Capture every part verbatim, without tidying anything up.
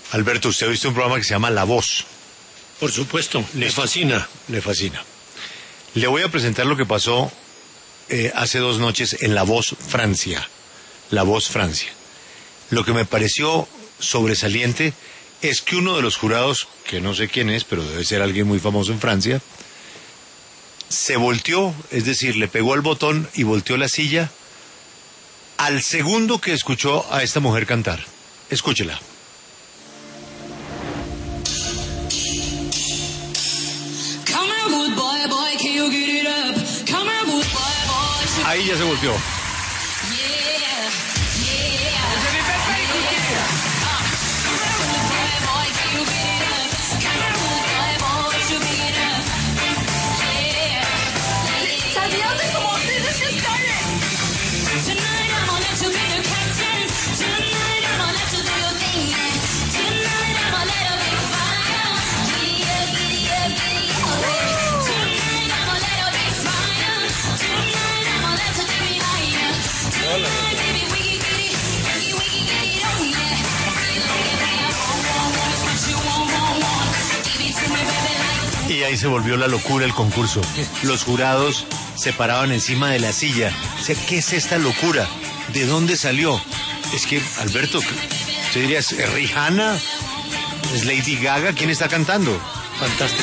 Alberto, usted ha visto un programa que se llama La Voz. Por supuesto, le fascina. Le fascina. Le voy a presentar lo que pasó eh, hace dos noches en La Voz Francia. La Voz Francia. Lo que me pareció sobresaliente es que uno de los jurados, que no sé quién es, pero debe ser alguien muy famoso en Francia, se volteó, es decir, le pegó al botón y volteó la silla al segundo que escuchó a esta mujer cantar. Escúchela. Ahí ya se volteó. Y ahí se volvió la locura el concurso. Los jurados se paraban encima de la silla. O sea, ¿qué es esta locura? ¿De dónde salió? Es que, Alberto, ¿usted diría, es Rihanna? ¿Es Lady Gaga? ¿Quién está cantando? Fantástico.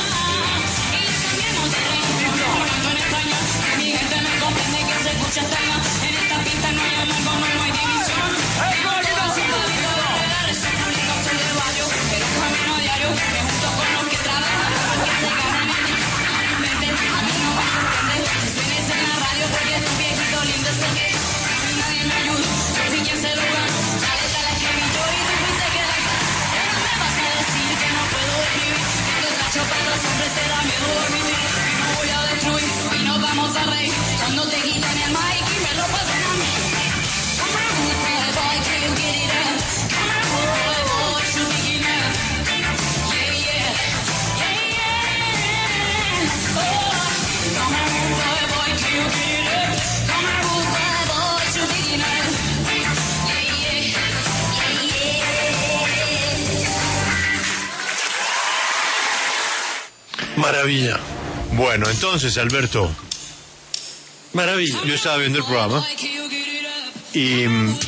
Maravilla. Bueno, entonces, Alberto. Maravilla. Yo estaba viendo el programa y mm,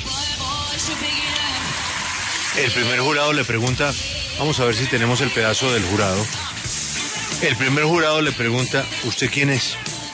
el primer jurado le pregunta, vamos a ver si tenemos el pedazo del jurado. El primer jurado le pregunta, ¿usted quién es?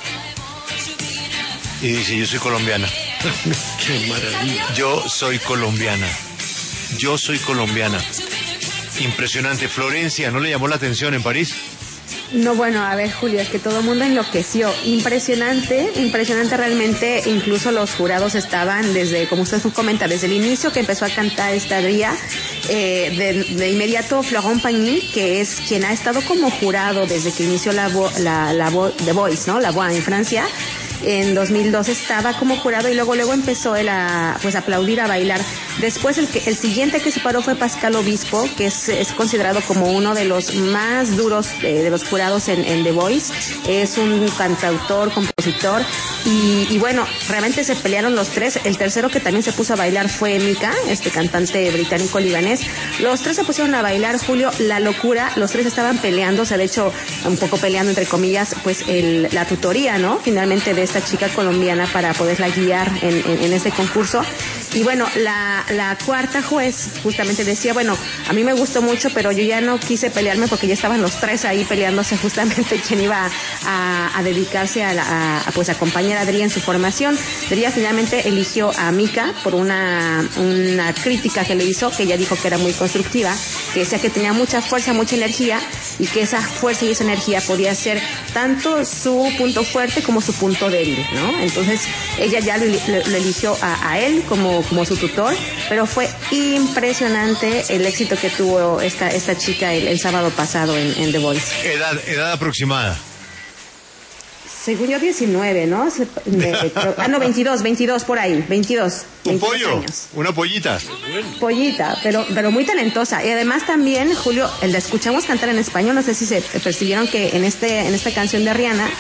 Y dice, yo soy colombiana. Qué maravilla. Yo soy colombiana. Yo soy colombiana. Impresionante. Florencia, ¿no le llamó la atención en París? No, bueno, a ver, Julio, es que todo el mundo enloqueció. Impresionante, impresionante realmente. Incluso los jurados estaban desde, como usted comenta, desde el inicio que empezó a cantar esta Dría, eh, de, de inmediato Florent Pagny, que es quien ha estado como jurado desde que inició la, vo, la, la vo, The Voice, ¿no? La Voix en Francia. En dos mil dos estaba como jurado y luego luego empezó él a pues aplaudir, a bailar. Después el que el siguiente que se paró fue Pascal Obispo, que es, es considerado como uno de los más duros eh, de los jurados en, en The Voice. Es un cantautor, compositor y, y bueno, realmente se pelearon los tres. El tercero que también se puso a bailar fue Mika, este cantante británico-libanés. Los tres se pusieron a bailar, Julio, la locura. Los tres estaban peleando, o sea, de hecho, un poco peleando entre comillas, pues el, la tutoría, ¿no? Finalmente de esta chica colombiana para poderla guiar en, en, en este concurso. Y bueno, la, la cuarta juez justamente decía, bueno, a mí me gustó mucho, pero yo ya no quise pelearme porque ya estaban los tres ahí peleándose justamente quién iba a, a dedicarse a, la, a, a pues acompañar a Adri en su formación. Adri finalmente eligió a Mika por una, una crítica que le hizo, que ella dijo que era muy constructiva, que decía que tenía mucha fuerza, mucha energía y que esa fuerza y esa energía podía ser tanto su punto fuerte como su punto débil, ¿no? Entonces ella ya lo, lo, lo eligió a, a él como, como su tutor, pero fue impresionante el éxito que tuvo esta, esta chica el, el sábado pasado en, en The Voice. Edad, edad aproximada. Según yo diecinueve, ¿no? Se, me, ah, no, veintidós, veintidós por ahí, veintidós. Un veintidós pollo, años. una pollita. Pollita, pero pero muy talentosa. Y además también, Julio, la escuchamos cantar en español, no sé si se percibieron que en este en esta canción de Rihanna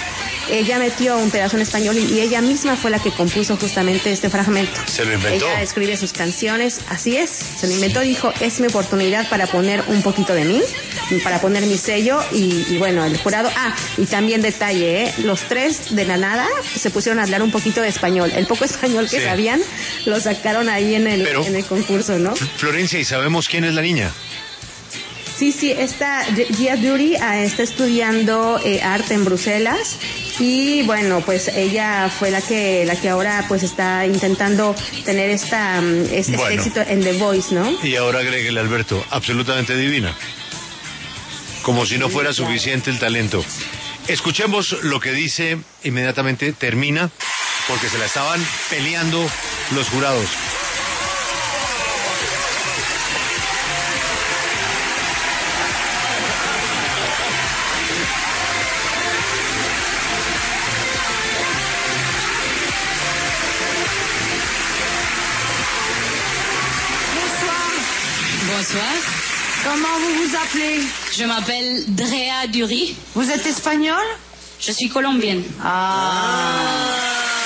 ella metió un pedazo en español y, y ella misma fue la que compuso justamente este fragmento. ¿Se lo inventó? Ella escribe sus canciones, así es, se lo inventó, dijo, es mi oportunidad para poner un poquito de mí, para poner mi sello y, y bueno, el jurado, ah, y también detalle, ¿eh? Los tres de la nada se pusieron a hablar un poquito de español, el poco español que sí. sabían lo sacaron ahí en el, Pero, en el concurso, ¿no? Florencia, ¿y sabemos quién es la niña? Sí, sí, esta Gia Dury uh, está estudiando eh, arte en Bruselas y bueno, pues ella fue la que la que ahora pues está intentando tener esta um, este, bueno. éxito en The Voice, ¿no? Y ahora agréguele, Alberto, absolutamente divina. Como si no fuera suficiente el talento. Escuchemos lo que dice, inmediatamente termina, porque se la estaban peleando los jurados. Bonsoir. Comment vous vous appelez? Je m'appelle Drea Dury. Vous êtes espagnol? Je suis colombienne. Ah.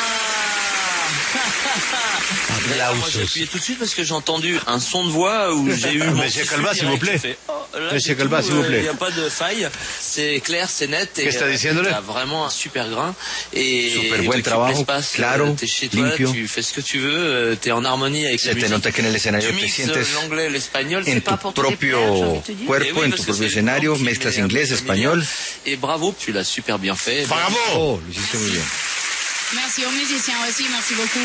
Moi j'ai appuyé tout de suite parce que j'ai entendu un son de voix où j'ai eu... Monsieur Calva, s'il vous plaît. Monsieur Calva, s'il vous plaît. Il n'y a pas de faille, c'est clair, c'est net. ¿Qué está diciéndole? Tu as vraiment un super grain. Et super buen trabajo, claro, t'es chez toi, limpio. tu fais ce que tu veux, t'es en harmonie avec la Se te musique. nota que en el escenario Tu te mixes sientes l'anglais, l'espagnol, en c'est pas tu pour te propio déplaire, j'ai envie de te dire. cuerpo, Et oui, en parce tu que propio c'est escenario, le temps qui mezclas met un inglés, peu español. Et bravo, tu l'as super bien fait. ¡Bravo! Oh, lo hiciste muy bien. Merci aux musiciens aussi, merci beaucoup.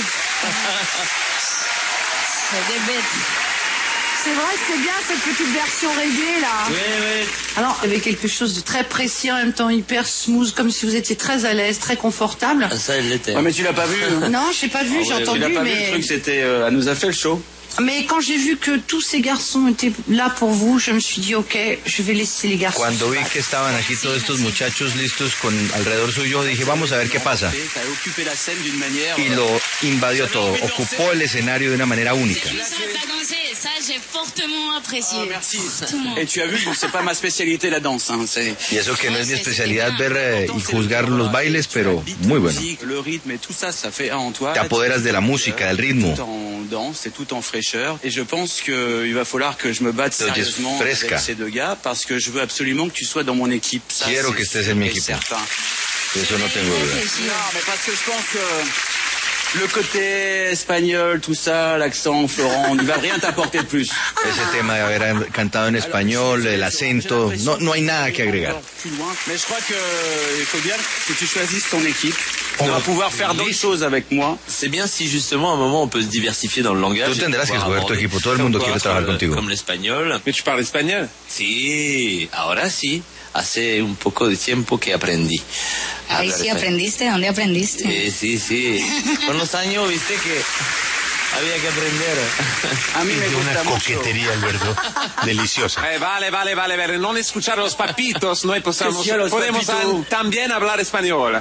C'est des bêtes. C'est vrai, c'était bien cette petite version reggae là. Oui, oui. Alors, il y avait quelque chose de très précis, en même temps hyper smooth, comme si vous étiez très à l'aise, très confortable. Ah, ça, elle l'était. Ouais, mais tu l'as pas vu. Hein. Non, j'ai pas vu, Ah j'ai ouais, entendu, tu l'as pas mais... vu, le truc, c'était... Euh, elle nous a fait le show. Mais quand j'ai vu que tous ces garçons étaient là pour vous, je me suis dit, ok, je vais laisser les garçons. Cuando vi que estaban aquí todos estos muchachos listos con alrededor suyo, dije, vamos a ver qué pasa. Y lo invadió todo, ocupó el escenario de una manera única. Ça, j'ai fortement apprécié. Ah, merci. Et tu as vu, c'est pas ma spécialité la danse. Hein, y eso que no es mi especialidad ver eh, y juzgar los bailes, pero muy bueno. Le rythme et tout ça, ça fait un en toi. Te apoderas de la música, del ritmo. Tout en danse, c'est tout en fraîcheur. Et je pense qu'il va falloir que je me batte sérieusement avec ces deux gars parce que je veux absolument que tu sois dans mon équipe. Ça, Quiero que estés en mi equipo. Eso no tengo duda. Non, mais parce que je pense que le côté espagnol, tout ça, l'accent, Florent, ne va rien t'apporter de plus. Ese tema de haber cantado en español, el acento, no, no hay nada que agregar. Mais je crois qu'il faut bien que tu choisisses ton équipe. On va pouvoir faire d'autres choses avec moi. C'est bien si justement à un moment on peut se diversifier dans le langage. Tú tendrás que escoger tu equipo, todo el mundo quiere trabajar contigo. Comme l'espagnol. Mais tu parles espagnol? Sí, ahora sí. Hace un poco de tiempo que aprendí. Ay, sí, aprendiste. ¿Dónde aprendiste? Sí, sí, sí. Con los años, viste que había que aprender. A mí me gusta una coquetería, Alberto, deliciosa. Eh, vale, vale, vale, vale. No escuchar a los papitos, no podemos, podemos an, también hablar español.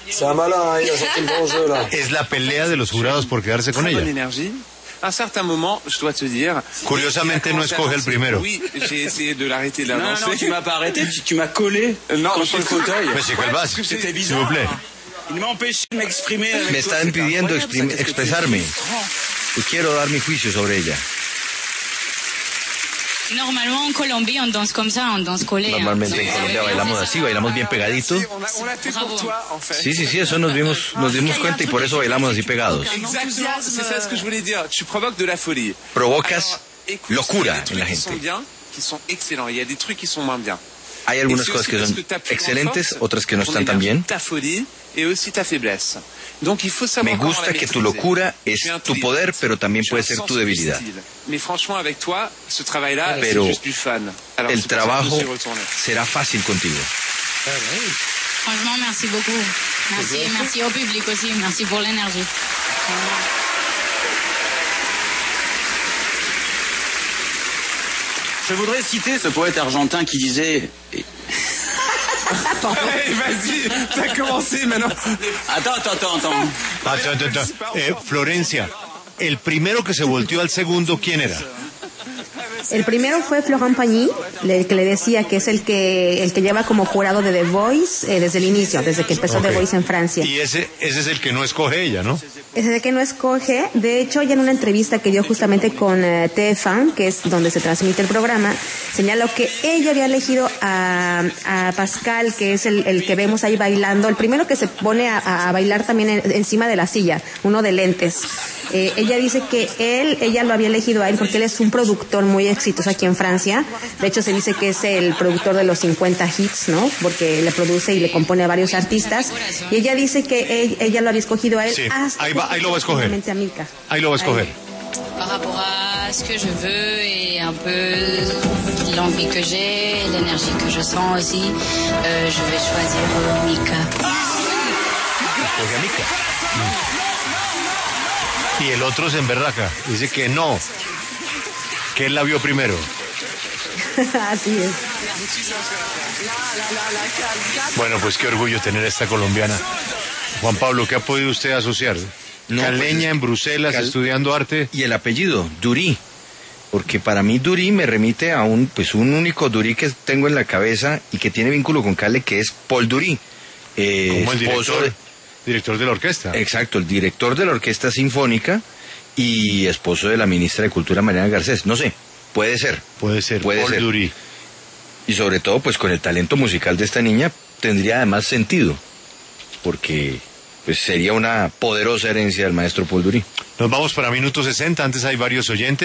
Es la pelea de los jurados por quedarse con ella. À un certain moment, je dois te dire... Curiosamente no escoge el primero. Oui, j'ai essayé de l'arrêter de la non, danser. Non, non, tu m'as pas arrêté, tu, tu m'as collé non, contre le fauteuil. Monsieur Calvas, c'était s'il vous plaît. Il m'a empêché de m'exprimer. Me está impidiendo expresarme. Y quiero dar mi juicio sobre ella. Normalement en Colombie on danse comme ça, on danse collé. Normalmente en Colombia bailamos así, bailamos bien pegaditos. Sí, sí, sí, eso nos dimos, nos dimos cuenta y por eso bailamos así pegados. Exactement, c'est ça ce que je voulais dire. Tu provoques de la folie. Provocas locura en la gente. Qui sont excellents, il y a des trucs qui sont moins bien. Hay algunas cosas que son excelentes, otras que no están tan bien. Ta folie et aussi ta faiblesse. Donc il faut savoir. Me gusta que tu locura es tu poder, pero también puede ser tu debilidad. Mais franchement, avec toi, ce travail-là, c'est Pero juste du fun. Alors, el trabajo será fácil contigo. Franchement, merci beaucoup. Merci, merci au public aussi. Merci pour l'énergie. Je voudrais citer ce poète argentin qui disait... Hey, vas-y, t'as commencé maintenant. Attends, attends, attends, attends. Attends, attends. Eh, Florencia, el primero que se volteó al segundo, ¿quién era? El primero fue Florent Pagny, el que le decía que es el que el que lleva como jurado de The Voice eh, desde el inicio, desde que empezó okay. The Voice en Francia. Y ese ese es el que no escoge ella, ¿no? Ese es el que no escoge. De hecho, ella en una entrevista que dio justamente con eh, T F uno, que es donde se transmite el programa, señaló que ella había elegido a, a Pascal, que es el, el que vemos ahí bailando, el primero que se pone a, a bailar también en, encima de la silla, uno de lentes. Eh, ella dice que él, ella lo había elegido a él porque él es un productor muy exitoso aquí en Francia. De hecho, se dice que es el productor de los cincuenta hits, ¿no? Porque le produce y le compone a varios artistas. Y ella dice que él, ella lo había escogido a él. Sí, hasta ahí, va, ahí lo va a escoger. A Milka. Ahí lo va a escoger. Par rapport à ce que je veux et un peu l'envie que j'ai, l'énergie que je sens aussi, euh, je vais choisir euh, Milka. Escoge a Milka. Y el otro se emberraca, dice que no, que él la vio primero. Así es. Bueno, pues qué orgullo tener a esta colombiana. Juan Pablo, ¿qué ha podido usted asociar? No, Caleña pues, en Bruselas, Cal... estudiando arte. Y el apellido, Dury. Porque para mí Dury me remite a un, pues un único Dury que tengo en la cabeza y que tiene vínculo con Cale, que es Paul Dury. Eh, Como el director. De... Director de la orquesta. Exacto, el director de la Orquesta Sinfónica y esposo de la ministra de Cultura, Mariana Garcés. No sé, puede ser. Puede ser, puede Paul ser. Dury. Y sobre todo, pues con el talento musical de esta niña, tendría además sentido, porque pues sería una poderosa herencia del maestro Paul Dury. Nos vamos para minuto sesenta, antes hay varios oyentes.